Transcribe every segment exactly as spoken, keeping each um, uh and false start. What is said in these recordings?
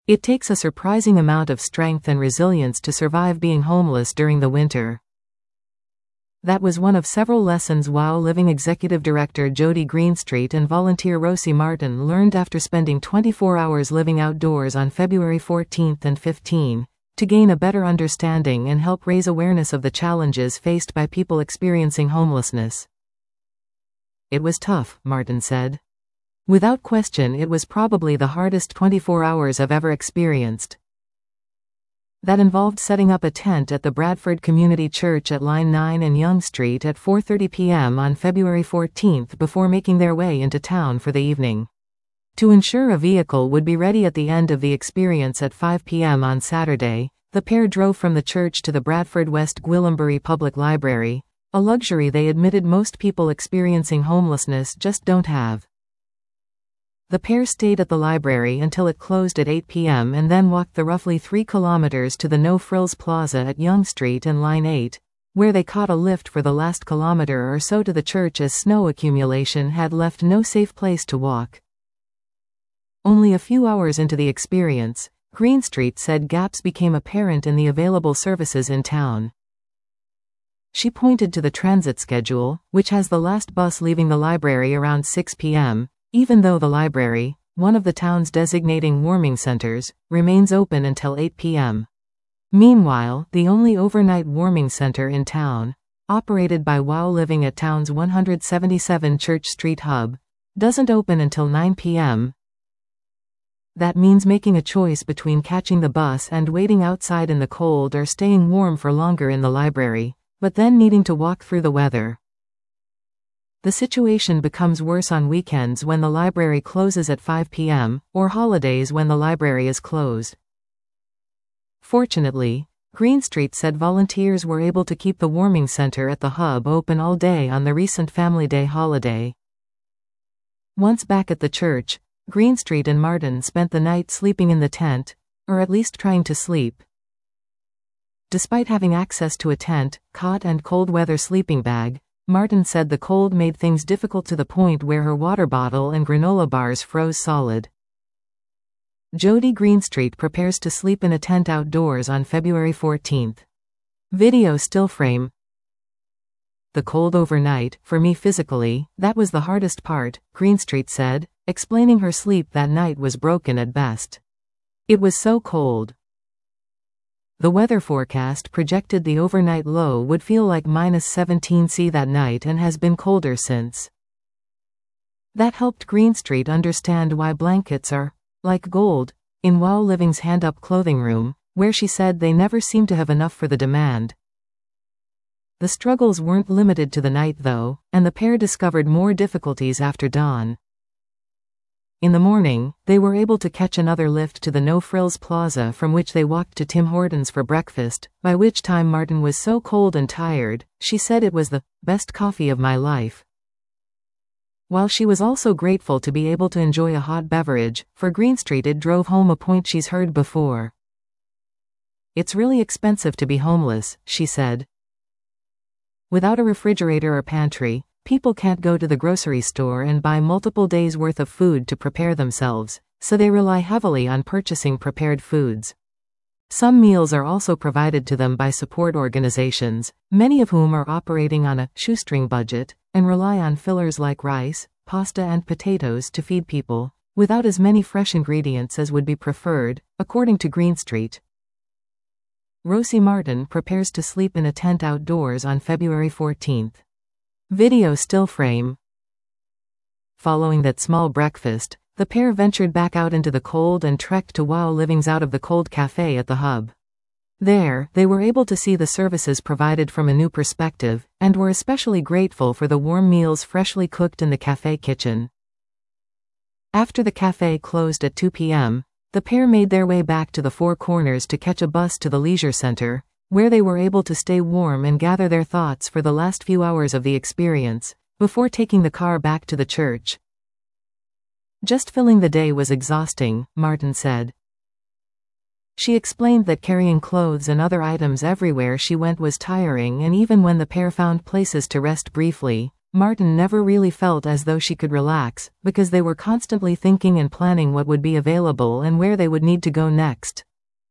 It takes a surprising amount of strength and resilience to survive being homeless during the winter. That was one of several lessons WOW Living Executive Director Jody Greenstreet and volunteer Rosie Martin learned after spending twenty-four hours living outdoors on February fourteenth and fifteenth, to gain a better understanding and help raise awareness of the challenges faced by people experiencing homelessness. It was tough, Martin said. Without question, it was probably the hardest twenty-four hours I've ever experienced. That involved setting up a tent at the Bradford Community Church at Line nine and Yonge Street at four thirty p m on February fourteenth before making their way into town for the evening. To ensure a vehicle would be ready at the end of the experience at five p m on Saturday, the pair drove from the church to the Bradford West Gwillimbury Public Library, a luxury they admitted most people experiencing homelessness just don't have. The pair stayed at the library until it closed at eight p m and then walked the roughly three kilometers to the No Frills Plaza at Yonge Street and Line eight, where they caught a lift for the last kilometer or so to the church as snow accumulation had left no safe place to walk. Only a few hours into the experience, Greenstreet said gaps became apparent in the available services in town. She pointed to the transit schedule, which has the last bus leaving the library around six p m, even though the library, one of the town's designating warming centers, remains open until eight p m Meanwhile, the only overnight warming center in town, operated by WOW Living at town's one seventy-seven Church Street hub, doesn't open until nine p m That means making a choice between catching the bus and waiting outside in the cold or staying warm for longer in the library, but then needing to walk through the weather. The situation becomes worse on weekends when the library closes at five p m, or holidays when the library is closed. Fortunately, Greenstreet said volunteers were able to keep the warming center at the hub open all day on the recent Family Day holiday. Once back at the church, Greenstreet and Martin spent the night sleeping in the tent, or at least trying to sleep. Despite having access to a tent, cot and cold weather sleeping bag, Martin said the cold made things difficult to the point where her water bottle and granola bars froze solid. Jody Greenstreet prepares to sleep in a tent outdoors on February fourteenth. Video still frame. The cold overnight, for me physically, that was the hardest part, Greenstreet said, explaining her sleep that night was broken at best. It was so cold. The weather forecast projected the overnight low would feel like minus seventeen C that night and has been colder since. That helped Greenstreet understand why blankets are like gold in WOW Living's hand-up clothing room, where she said they never seem to have enough for the demand. The struggles weren't limited to the night though, and the pair discovered more difficulties after dawn. In the morning, they were able to catch another lift to the No Frills Plaza, from which they walked to Tim Hortons for breakfast, by which time Martin was so cold and tired, she said it was the best coffee of my life. While she was also grateful to be able to enjoy a hot beverage, for Greenstreet it drove home a point she's heard before. It's really expensive to be homeless, she said. Without a refrigerator or pantry, people can't go to the grocery store and buy multiple days' worth of food to prepare themselves, so they rely heavily on purchasing prepared foods. Some meals are also provided to them by support organizations, many of whom are operating on a shoestring budget, and rely on fillers like rice, pasta and potatoes to feed people, without as many fresh ingredients as would be preferred, according to Greenstreet. Rosie Martin prepares to sleep in a tent outdoors on February fourteenth. Video still frame. Following that small breakfast, the pair ventured back out into the cold and trekked to WOW Living's Out of the Cold cafe at the hub. There, they were able to see the services provided from a new perspective, and were especially grateful for the warm meals freshly cooked in the cafe kitchen. After the cafe closed at two p m, the pair made their way back to the Four Corners to catch a bus to the leisure center, where they were able to stay warm and gather their thoughts for the last few hours of the experience, before taking the car back to the church. Just filling the day was exhausting, Martin said. She explained that carrying clothes and other items everywhere she went was tiring, and even when the pair found places to rest briefly, Martin never really felt as though she could relax, because they were constantly thinking and planning what would be available and where they would need to go next.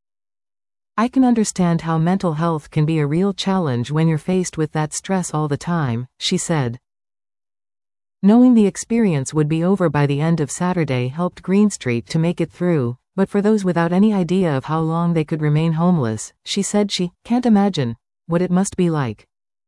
I can understand how mental health can be a real challenge when you're faced with that stress all the time, she said. Knowing the experience would be over by the end of Saturday helped Greenstreet to make it through, but for those without any idea of how long they could remain homeless, she said she can't imagine what it must be like.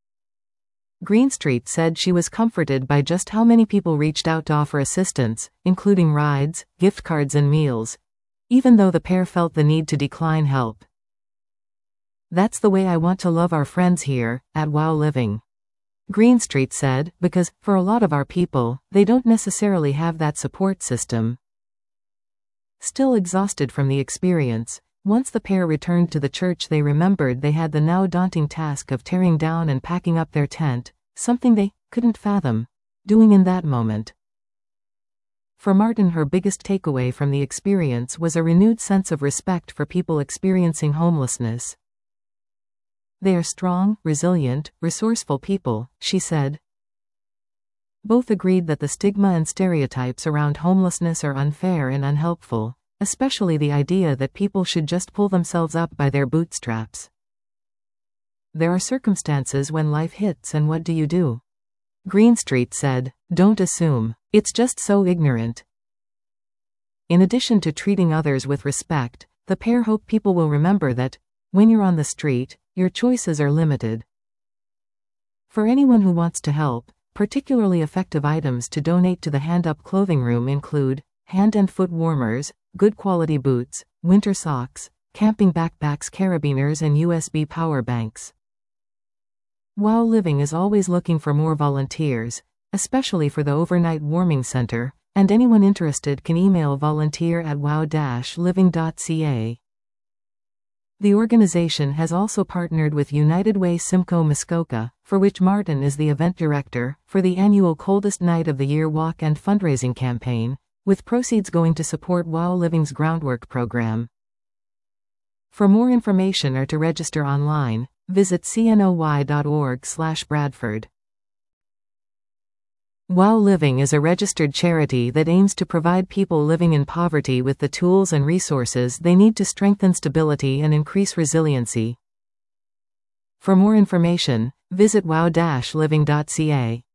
Greenstreet said she was comforted by just how many people reached out to offer assistance, including rides, gift cards and meals, even though the pair felt the need to decline help. That's the way I want to love our friends here, at WOW Living. Greenstreet said, because, for a lot of our people, they don't necessarily have that support system. Still exhausted from the experience, once the pair returned to the church they remembered they had the now daunting task of tearing down and packing up their tent, something they couldn't fathom doing in that moment. For Martin, her biggest takeaway from the experience was a renewed sense of respect for people experiencing homelessness. They are strong, resilient, resourceful people, she said. Both agreed that the stigma and stereotypes around homelessness are unfair and unhelpful, especially the idea that people should just pull themselves up by their bootstraps. There are circumstances when life hits, and what do you do? Greenstreet said, don't assume. It's just so ignorant. In addition to treating others with respect, the pair hope people will remember that, when you're on the street, your choices are limited. For anyone who wants to help, particularly effective items to donate to the hand-up clothing room include hand and foot warmers, good quality boots, winter socks, camping backpacks, carabiners and U S B power banks. WOW Living is always looking for more volunteers, especially for the overnight warming center, and anyone interested can email volunteer at wow dash living dot c a. The organization has also partnered with United Way Simcoe Muskoka, for which Martin is the event director, for the annual Coldest Night of the Year walk and fundraising campaign, with proceeds going to support WOW Living's groundwork program. For more information or to register online, visit c n o y dot org slash Bradford. WOW Living is a registered charity that aims to provide people living in poverty with the tools and resources they need to strengthen stability and increase resiliency. For more information, visit wow dash living dot c a.